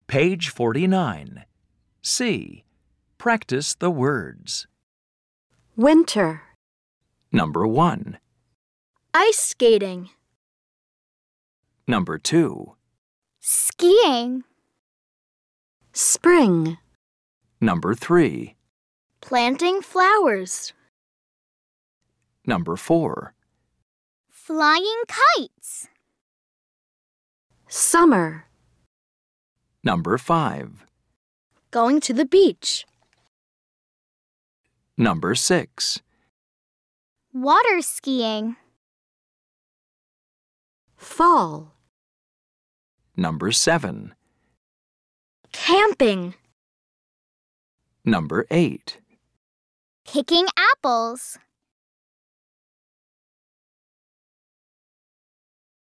Page 49. C. Practice the words. Winter. Number 1. Ice skating. Number 2. Skiing. Spring. Number 3. Planting flowers. Number 4. Flying kites. Summer. Number 5. Going to the beach. Number 6. Water skiing. Fall. Number 7. Camping. Number 8. Picking apples.